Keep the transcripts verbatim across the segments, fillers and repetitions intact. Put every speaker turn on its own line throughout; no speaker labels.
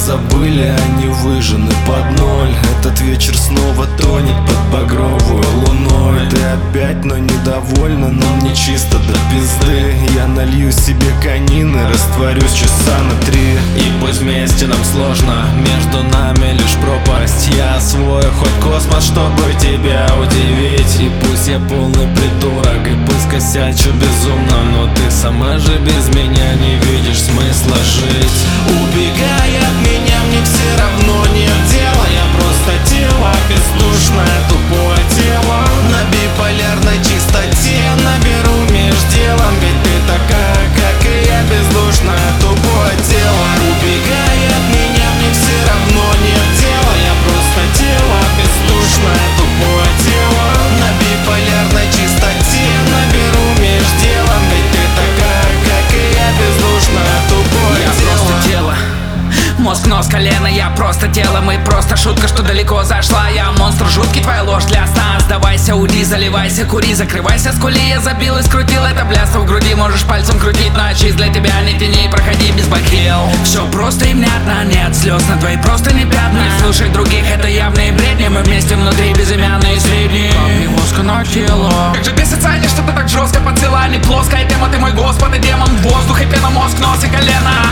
забыли, они выжжены под ноль. Этот вечер снова тонет под багровую луной. Ты опять, но недовольна, но мне чисто до пизды. Я налью себе конины, растворюсь часа на три. И пусть вместе нам сложно, между нами лишь пропасть. Я освою хоть космос, чтобы тебя удивить. И пусть я полный придурок, и пусть косячу безумно, но ты сама же без меня не видишь смысла жить. Убегай от меня, мне все равно нет дела. Я просто тело, бездушное, тупое тело. На биполярной чистоте наберу меж делом. Ведь ты такая, как и я, бездушное, тупое тело. Убегай от меня, мне все равно нет дела. Я просто тело, бездушное, тупое тело. На биполярной чистоте наберу меж делом. Ведь ты такая, как и я, бездушное, тупое
я
тело.
Просто тело, мозг, нос, колено, я просто тело. Мы просто шутка, что далеко зашла. Я монстр жуткий, твоя ложь для сна. Сдавайся, уйди, заливайся, кури, закрывайся, скули. Я забил и скрутил это блясто в груди. Можешь пальцем крутить, но чист для тебя не тяни. Проходи без бахил. Все просто и внятно, нет слез на твои просто не пятна. Не слушай других, это явные бредни. Мы вместе внутри безымянные средние. Как мозг на тело. Как же бесит Саня, что ты так жестко подсела. Не плоская тема, ты мой господи, демон. Воздух и пена, мозг, нос и колено.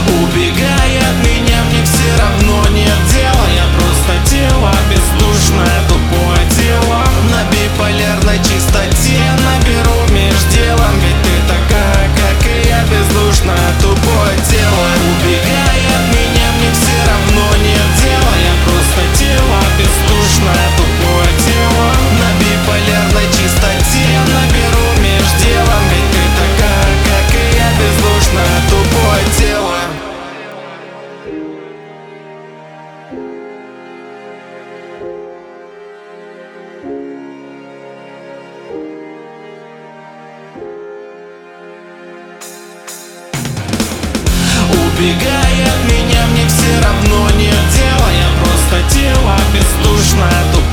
Убегай от меня, мне все равно нет дела. Я просто тело, бездушное, тупое тело. На биполярной чистоте наберу меж делом. Ведь ты такая, как и я, бездушное, тупое тело. Убегай от меня, мне все равно нет дела. Я просто тело, бездушное, тупое тело. На биполярной чистоте наберу меж делом. Ведь ты такая, как и я, бездушное, тупое тело. Убегай от меня, мне все равно нет дела. Я просто тело, бездушное, тупое.